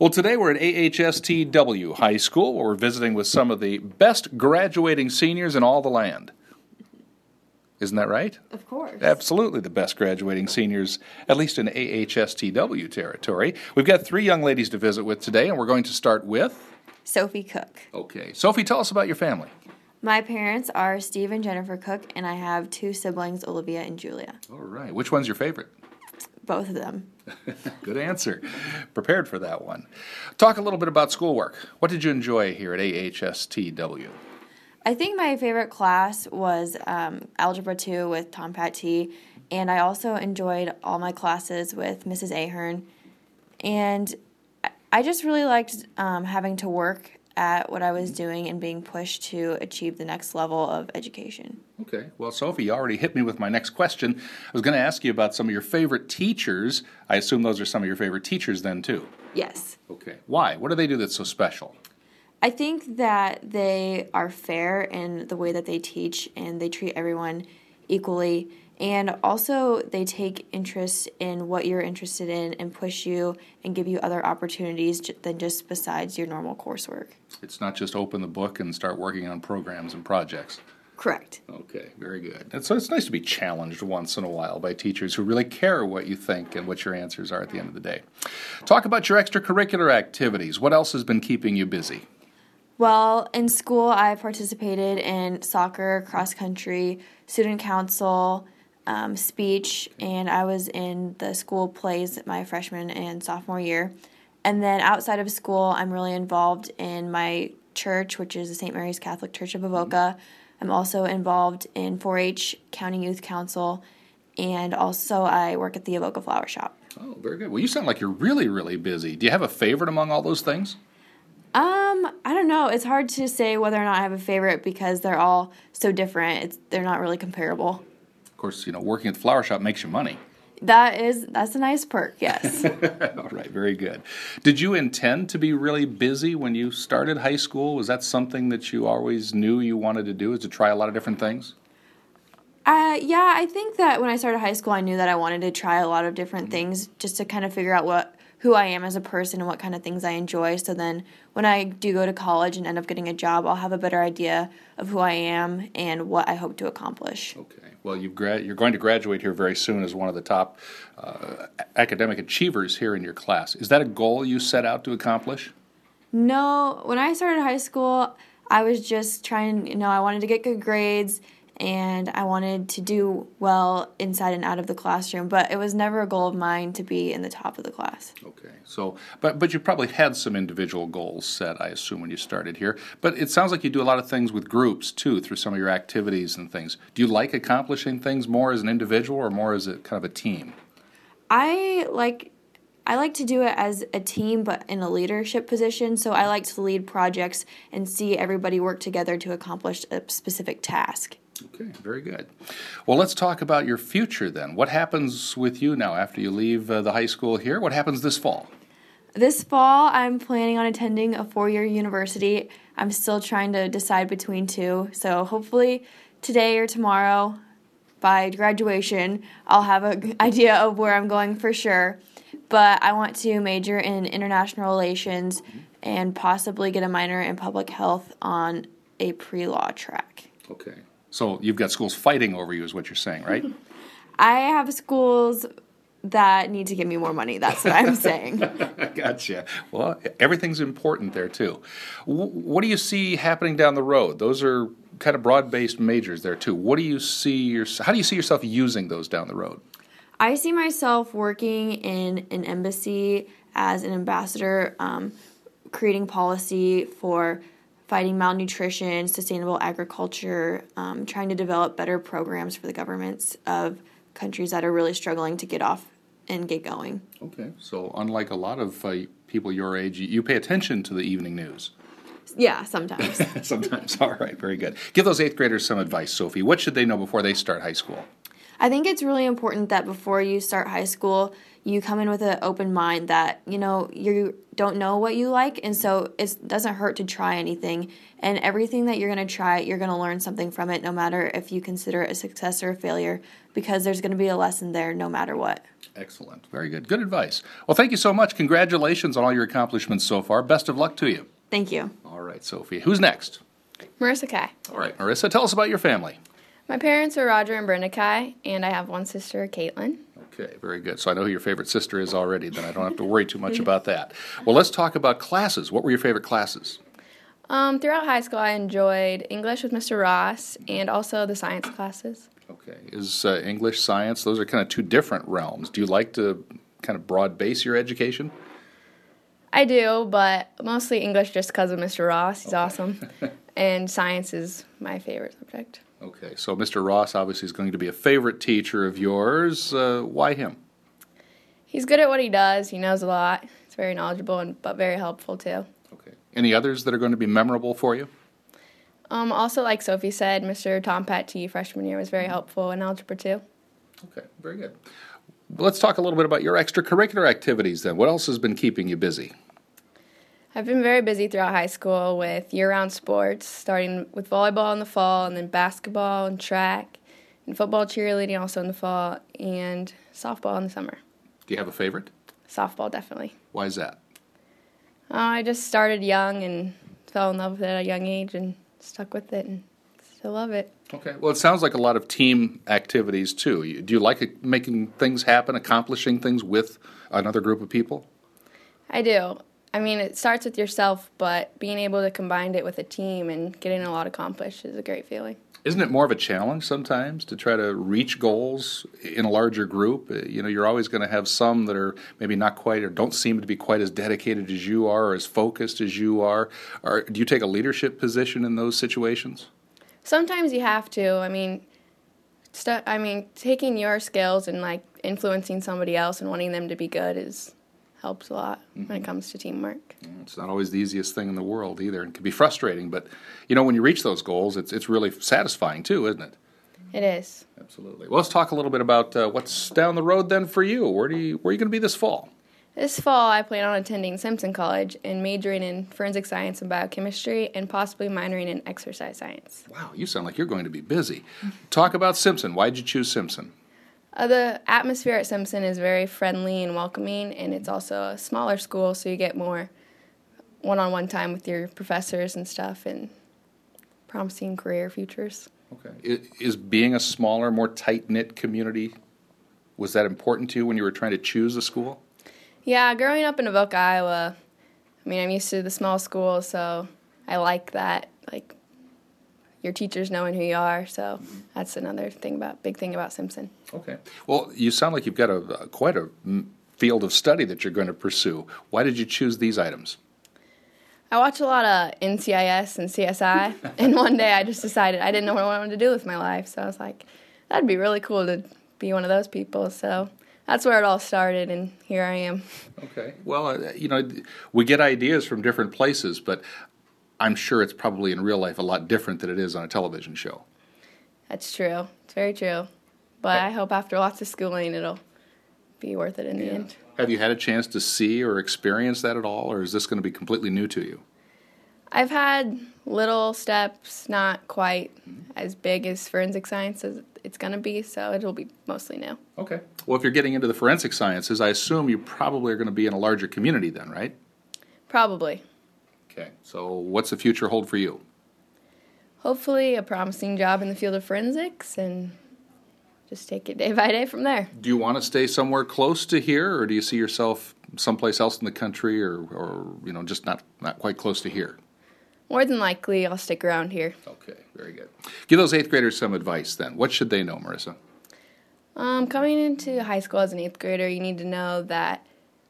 Well, today we're at AHSTW High School, where we're visiting with some of the best graduating seniors in all the land. Isn't that right? Of course. Absolutely the best graduating seniors, at least in AHSTW territory. We've got three young ladies to visit with today, and we're going to start with Sophie Cook. Okay. Sophie, tell us about your family. My parents are Steve and Jennifer Cook, and I have two siblings, Olivia and Julia. All right. Which one's your favorite? Both of them. Good answer. Prepared for that one. Talk a little bit about schoolwork. What did you enjoy here at AHSTW? I think my favorite class was Algebra 2 with Tom Pat T, and I also enjoyed all my classes with Mrs. Ahern. And I just really liked having to work at what I was doing and being pushed to achieve the next level of education. Okay. Well, Sophie, you already hit me with my next question. I was going to ask you about some of your favorite teachers. I assume those are some of your favorite teachers then, too. Yes. Okay. Why? What do they do that's so special? I think that they are fair in the way that they teach, and they treat everyone equally. And also, they take interest in what you're interested in and push you and give you other opportunities than just besides your normal coursework. It's not just open the book and start working on programs and projects. Correct. Okay, very good. And so it's nice to be challenged once in a while by teachers who really care what you think and what your answers are at the end of the day. Talk about your extracurricular activities. What else has been keeping you busy? Well, in school, I participated in soccer, cross country, student council, speech, and I was in the school plays my freshman and sophomore year. And then outside of school, I'm really involved in my church, which is the St. Mary's Catholic Church of Avoca. I'm also involved in 4-H County Youth Council, and also I work at the Avoca Flower Shop. Oh, very good. Well, you sound like you're really, really busy. Do you have a favorite among all those things? I don't know. It's hard to say whether or not I have a favorite because they're all so different. They're not really comparable. Of course, working at the flower shop makes you money. That's a nice perk, yes. All right, very good. Did you intend to be really busy when you started high school? Was that something that you always knew you wanted to do, is to try a lot of different things? Yeah, I think that when I started high school, I knew that I wanted to try a lot of different things just to kind of figure out who I am as a person and what kind of things I enjoy. So then when I do go to college and end up getting a job, I'll have a better idea of who I am and what I hope to accomplish. Okay. Well, you're going to graduate here very soon as one of the top academic achievers here in your class. Is that a goal you set out to accomplish? No. When I started high school, I was just trying, I wanted to get good grades, and I wanted to do well inside and out of the classroom, but it was never a goal of mine to be in the top of the class. Okay, so, but you probably had some individual goals set, I assume, when you started here, but it sounds like you do a lot of things with groups, too, through some of your activities and things. Do you like accomplishing things more as an individual or more as a kind of a team? I like to do it as a team, but in a leadership position, so I like to lead projects and see everybody work together to accomplish a specific task. Okay, very good. Well, let's talk about your future then. What happens with you now after you leave the high school here? What happens this fall? This fall, I'm planning on attending a 4-year university. I'm still trying to decide between two, so hopefully today or tomorrow, by graduation, I'll have an idea of where I'm going for sure. But I want to major in international relations and possibly get a minor in public health on a pre-law track. Okay. So you've got schools fighting over you is what you're saying, right? I have schools that need to give me more money. That's what I'm saying. Gotcha. Well, everything's important there, too. What do you see happening down the road? Those are kind of broad-based majors there, too. How do you see yourself using those down the road? I see myself working in an embassy as an ambassador, creating policy for fighting malnutrition, sustainable agriculture, trying to develop better programs for the governments of countries that are really struggling to get off and get going. Okay, so unlike a lot of people your age, you pay attention to the evening news. Yeah, sometimes. Sometimes, all right, very good. Give those 8th graders some advice, Sophie. What should they know before they start high school? I think it's really important that before you start high school, you come in with an open mind that, you don't know what you like, and so it doesn't hurt to try anything. And everything that you're going to try, you're going to learn something from it, no matter if you consider it a success or a failure, because there's going to be a lesson there no matter what. Excellent. Very good. Good advice. Well, thank you so much. Congratulations on all your accomplishments so far. Best of luck to you. Thank you. All right, Sophie. Who's next? Marissa Kai. All right, Marissa, tell us about your family. My parents are Roger and Brenda Kai, and I have one sister, Caitlin. Okay, very good. So I know who your favorite sister is already, then I don't have to worry too much about that. Well, let's talk about classes. What were your favorite classes? Throughout high school, I enjoyed English with Mr. Ross and also the science classes. Okay. Is English, science, those are kind of two different realms. Do you like to kind of broad base your education? I do, but mostly English just because of Mr. Ross. He's awesome. And science is my favorite subject. Okay, so Mr. Ross obviously is going to be a favorite teacher of yours. Why him? He's good at what he does. He knows a lot. He's very knowledgeable, but very helpful, too. Okay. Any others that are going to be memorable for you? Also, like Sophie said, Mr. Tom Pattee, freshman year, was very helpful in algebra, too. Okay, very good. Let's talk a little bit about your extracurricular activities then. What else has been keeping you busy? I've been very busy throughout high school with year-round sports, starting with volleyball in the fall, and then basketball and track, and football, cheerleading also in the fall, and softball in the summer. Do you have a favorite? Softball, definitely. Why is that? I just started young and fell in love with it at a young age and stuck with it and still love it. Okay. Well, it sounds like a lot of team activities, too. Do you like making things happen, accomplishing things with another group of people? I do. I mean, it starts with yourself, but being able to combine it with a team and getting a lot accomplished is a great feeling. Isn't it more of a challenge sometimes to try to reach goals in a larger group? You're always going to have some that are maybe not quite or don't seem to be quite as dedicated as you are or as focused as you are. Or do you take a leadership position in those situations? Sometimes you have to. I mean, taking your skills and influencing somebody else and wanting them to be good helps a lot when it comes to teamwork. It's not always the easiest thing in the world either, and can be frustrating. But when you reach those goals, it's really satisfying too, isn't it? It is. Absolutely. Well, let's talk a little bit about what's down the road then for you. Where are you going to be this fall? This fall, I plan on attending Simpson College and majoring in forensic science and biochemistry and possibly minoring in exercise science. Wow, you sound like you're going to be busy. Talk about Simpson. Why did you choose Simpson? The atmosphere at Simpson is very friendly and welcoming, and it's also a smaller school, so you get more one-on-one time with your professors and stuff and promising career futures. Okay. Is being a smaller, more tight-knit community, was that important to you when you were trying to choose a school? Yeah, growing up in Avoca, Iowa, I'm used to the small school, so I like that, your teachers knowing who you are, so that's another big thing about Simpson. Okay. Well, you sound like you've got quite a field of study that you're going to pursue. Why did you choose these items? I watch a lot of NCIS and CSI, and one day I just decided I didn't know what I wanted to do with my life, so I was like, that'd be really cool to be one of those people, so that's where it all started, and here I am. Okay. Well, we get ideas from different places, but I'm sure it's probably in real life a lot different than it is on a television show. That's true. It's very true. But I hope after lots of schooling it'll be worth it in the end. Have you had a chance to see or experience that at all, or is this going to be completely new to you? I've had little steps, not quite as big as forensic science as it's going to be, so it'll be mostly new. Okay. Well, if you're getting into the forensic sciences, I assume you probably are going to be in a larger community then, right? Probably. Okay. So what's the future hold for you? Hopefully a promising job in the field of forensics and just take it day by day from there. Do you want to stay somewhere close to here, or do you see yourself someplace else in the country or just not quite close to here? More than likely, I'll stick around here. Okay, very good. Give those 8th graders some advice then. What should they know, Marissa? Coming into high school as an 8th grader, you need to know that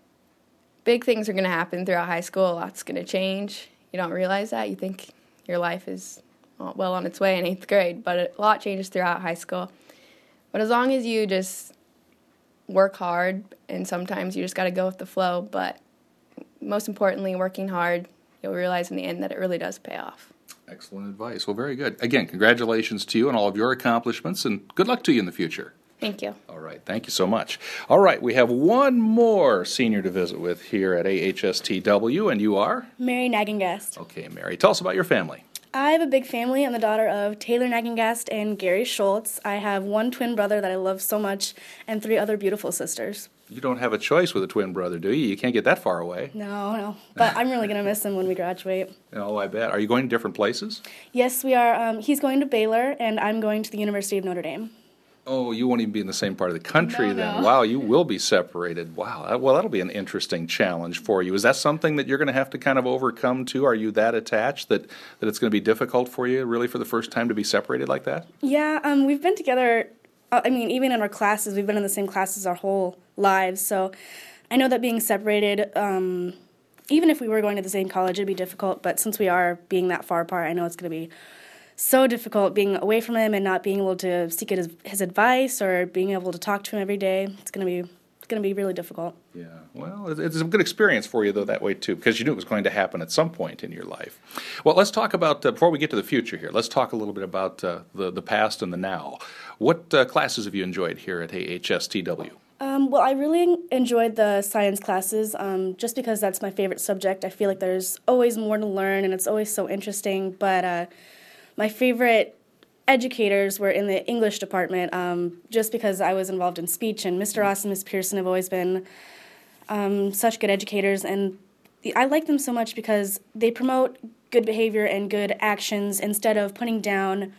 big things are going to happen throughout high school. A lot's going to change. You don't realize that. You think your life is well on its way in 8th grade, but a lot changes throughout high school. But as long as you just work hard, and sometimes you just got to go with the flow, but most importantly, working hard, you'll realize in the end that it really does pay off. Excellent advice. Well, very good. Again, congratulations to you on all of your accomplishments, and good luck to you in the future. Thank you. All right, thank you so much. All right, we have one more senior to visit with here at AHSTW, and you are? Mary Nagengast. Okay, Mary, tell us about your family. I have a big family. I'm the daughter of Taylor Nagengast and Gary Schultz. I have one twin brother that I love so much and 3 other beautiful sisters. You don't have a choice with a twin brother, do you? You can't get that far away. No. But I'm really going to miss him when we graduate. Oh, I bet. Are you going to different places? Yes, we are. He's going to Baylor, and I'm going to the University of Notre Dame. Oh, you won't even be in the same part of the country then. No. Wow, you will be separated. Wow. Well, that'll be an interesting challenge for you. Is that something that you're going to have to kind of overcome too? Are you that attached that it's going to be difficult for you really for the first time to be separated like that? Yeah, we've been together, even in our classes, we've been in the same classes our whole lives. So I know that being separated, even if we were going to the same college, it'd be difficult. But since we are being that far apart, I know it's going to be so difficult being away from him and not being able to seek his advice or being able to talk to him every day. It's going to be really difficult. Yeah, well, it's a good experience for you, though, that way, too, because you knew it was going to happen at some point in your life. Well, let's talk about, before we get to the future here, let's talk a little bit about the past and the now. What classes have you enjoyed here at AHSTW? Well, I really enjoyed the science classes just because that's my favorite subject. I feel like there's always more to learn, and it's always so interesting, but my favorite educators were in the English department just because I was involved in speech, and Mr. Ross and Ms. Pearson have always been such good educators, and I like them so much because they promote good behavior and good actions instead of putting down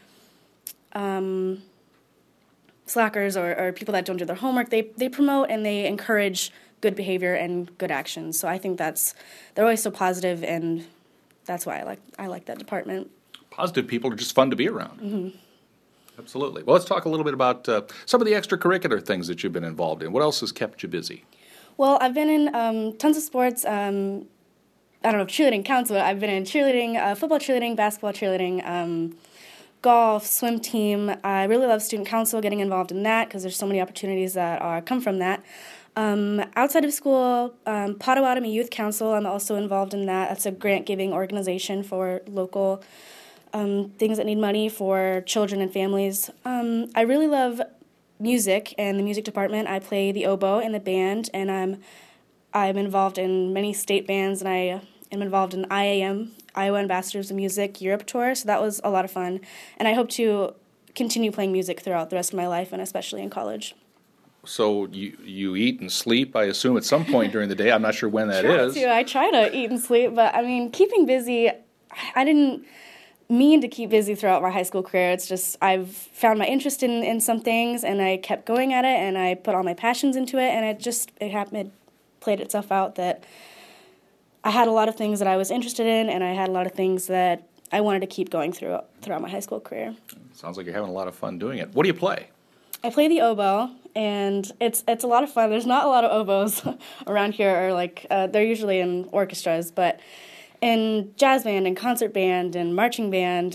slackers or people that don't do their homework. They promote and they encourage good behavior and good actions. So I think they're always so positive, and that's why I like that department. Positive people are just fun to be around. Mm-hmm. Absolutely. Well, let's talk a little bit about some of the extracurricular things that you've been involved in. What else has kept you busy? Well, I've been in tons of sports. I don't know if cheerleading counts, but I've been in cheerleading, football cheerleading, basketball cheerleading, golf, swim team. I really love student council, getting involved in that because there's so many opportunities that come from that. Outside of school, Potawatomi Youth Council, I'm also involved in that. That's a grant-giving organization for local things that need money for children and families. I really love music and the music department. I play the oboe in the band, and I'm involved in many state bands, and I am involved in IAM, Iowa Ambassadors of Music Europe Tour, so that was a lot of fun. And I hope to continue playing music throughout the rest of my life, and especially in college. So you eat and sleep, I assume, at some point during the day. I'm not sure when that is. I try to eat and sleep, but keeping busy, I didn't mean to keep busy throughout my high school career. It's just I've found my interest in some things, and I kept going at it, and I put all my passions into it, and it played itself out that I had a lot of things that I was interested in, and I had a lot of things that I wanted to keep going throughout my high school career. Sounds like you're having a lot of fun doing it. What do you play? I play the oboe, and it's a lot of fun. There's not a lot of oboes around here, or they're usually in orchestras, but in jazz band and concert band and marching band,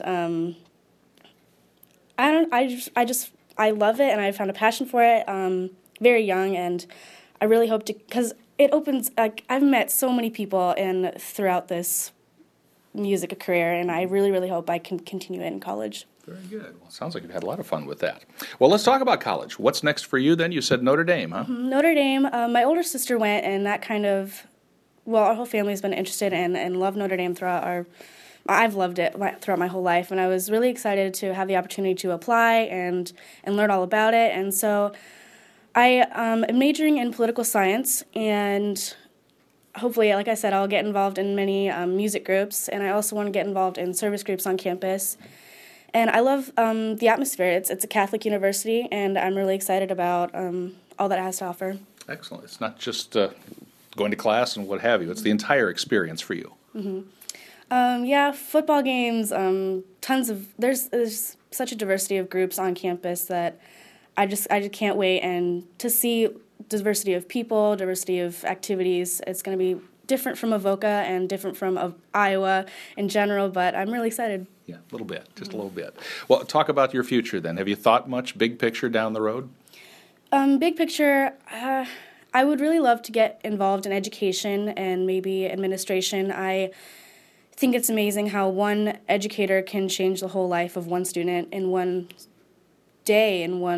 I love it, and I found a passion for it very young, and I really hope to, because it opens, I've met so many people throughout this music career, and I really, really hope I can continue it in college. Very good. Well, it sounds like you've had a lot of fun with that. Well, let's talk about college. What's next for you then? You said Notre Dame, huh? Notre Dame. My older sister went, and that our whole family's been interested and loved Notre Dame I've loved it throughout my whole life, and I was really excited to have the opportunity to apply and learn all about it. And so I am majoring in political science, and hopefully, like I said, I'll get involved in many music groups, and I also want to get involved in service groups on campus. And I love the atmosphere. It's a Catholic university, and I'm really excited about all that it has to offer. Excellent. It's not just going to class and what have you. It's the entire experience for you. Mm-hmm. Football games, there's such a diversity of groups on campus that I just can't wait and to see diversity of people, diversity of activities. It's going to be different from Avoca and different from Iowa in general, but I'm really excited. Yeah, a little bit, just a little bit. Well, talk about your future then. Have you thought much big picture down the road? Big picture, I would really love to get involved in education and maybe administration. I think it's amazing how one educator can change the whole life of one student in one day, in one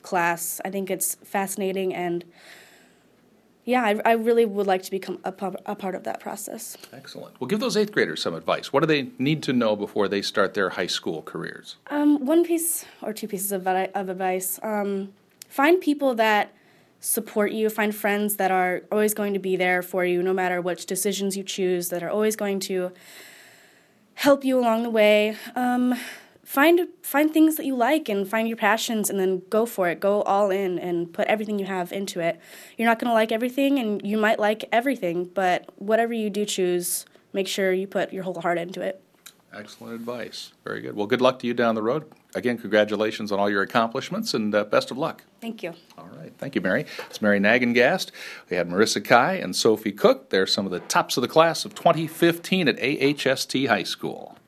class. I think it's fascinating, and yeah, I really would like to become a part of that process. Excellent. Well, give those 8th graders some advice. What do they need to know before they start their high school careers? One piece or two pieces of advice. Find people that support you. Find friends that are always going to be there for you no matter which decisions you choose, that are always going to help you along the way. Find things that you like and find your passions, and then go for it. Go all in and put everything you have into it. You're not going to like everything, and you might like everything, but whatever you do choose, make sure you put your whole heart into it. Excellent advice. Very good. Well, good luck to you down the road. Again, congratulations on all your accomplishments, and best of luck. Thank you. All right. Thank you, Mary. It's Mary Nagengast. We had Marissa Kai and Sophie Cook. They're some of the tops of the class of 2015 at AHST High School.